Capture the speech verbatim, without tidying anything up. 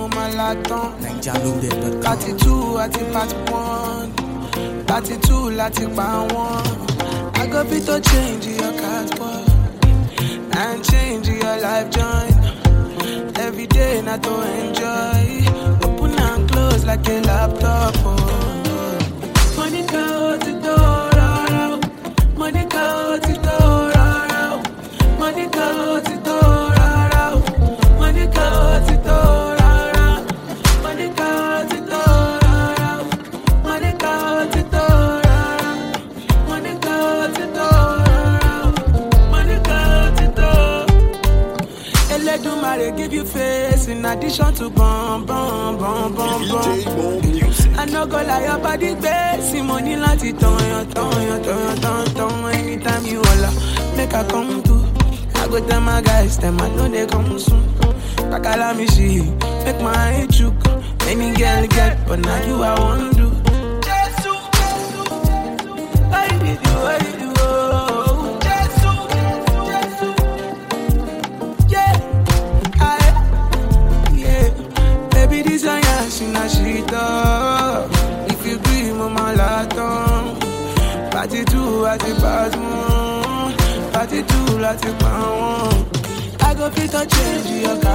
mo máa la tán. thirty-two àti part one, thirty-two láti pa one. I go fit to change your passport and change your life join. Every day not to enjoy. Open and close like a laptop. Oh. Money go to door, money go to door, money go to door, money go to door, money go to door, money go to door, money go to door, money go to door. Eledumare give you face in addition to bum bum bum bum bum. I no go lie, your body base, money like it on your tongue, your tongue, tongue, tongue. Anytime you holla, make I come through. I go tell my guys, them I know they come soon. Bakala me she, make my head chook. Any girl get, but now you I want to. Jesus, Jesus, I did you, I did you, oh. Jesus, Jesus, yeah, I, yeah. Baby, this I am, she na she talk. If you be mama laton, party two at the pass one, party two at the pound. I go fit to change your car.